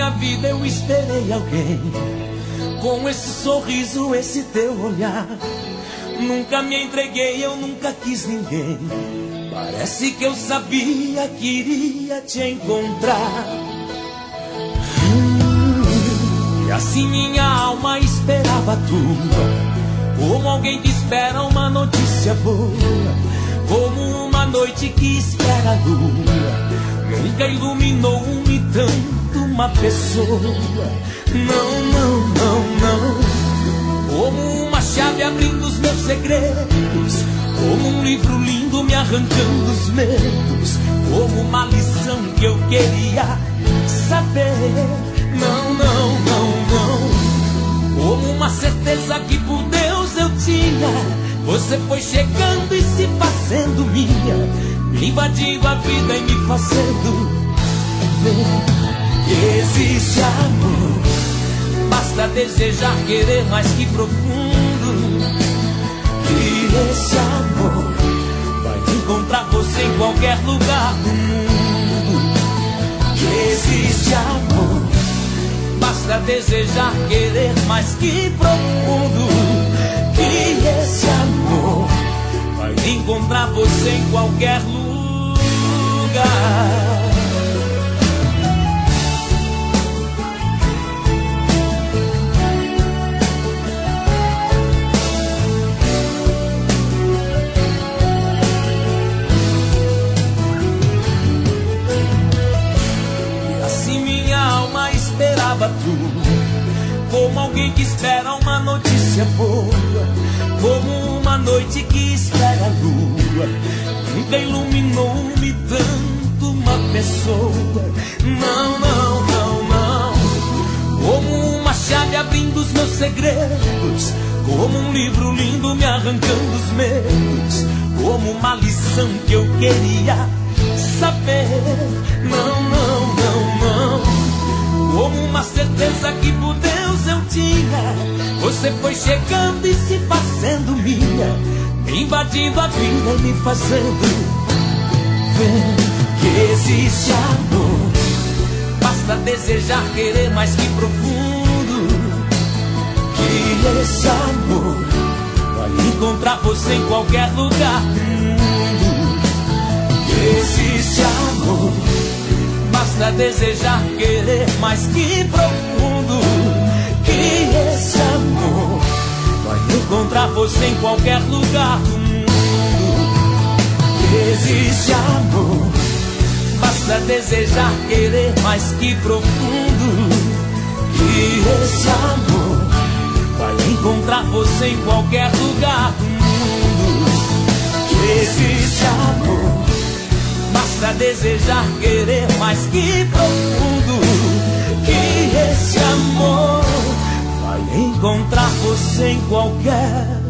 minha vida eu esperei alguém com esse sorriso, esse teu olhar. Nunca me entreguei, eu nunca quis ninguém. Parece que eu sabia que iria te encontrar. E assim minha alma esperava a tua, como alguém que espera uma notícia boa, como uma noite que espera a lua. Nunca iluminou-me tanto uma pessoa. Não, não, não, não. Como uma chave abrindo os meus segredos, como um livro lindo me arrancando os medos, como uma lição que eu queria saber. Não, não, não, não. Como uma certeza que por Deus eu tinha. Você foi chegando e se fazendo minha, me invadindo a vida e me fazendo ver que existe amor. Basta desejar, querer mais que profundo, que esse amor vai encontrar você em qualquer lugar do mundo. Que existe amor. Basta desejar, querer mais que profundo, que esse amor vai encontrar você em qualquer lugar. E assim minha alma esperava tu, como alguém que espera uma notícia boa, como uma noite que espera a lua. Nunca iluminou-me tanto uma pessoa. Não, não, não, não. Como uma chave abrindo os meus segredos, como um livro lindo me arrancando os medos, como uma lição que eu queria saber. Não, não, não, não. Como uma certeza que por Deus eu tinha. Você foi chegando e se fazendo minha, me invadindo a vida e me fazendo ver que existe amor. Basta desejar, querer mais que profundo, que esse amor vai encontrar você em qualquer lugar do mundo. Que existe amor. Basta desejar, querer mais que profundo, que esse amor vai encontrar você em qualquer lugar do mundo. Que existe amor. Basta desejar, querer mais que profundo, que esse amor vai encontrar você em qualquer lugar do mundo. Que existe amor. Basta desejar, querer mais que profundo, que esse amor vai encontrar você em qualquer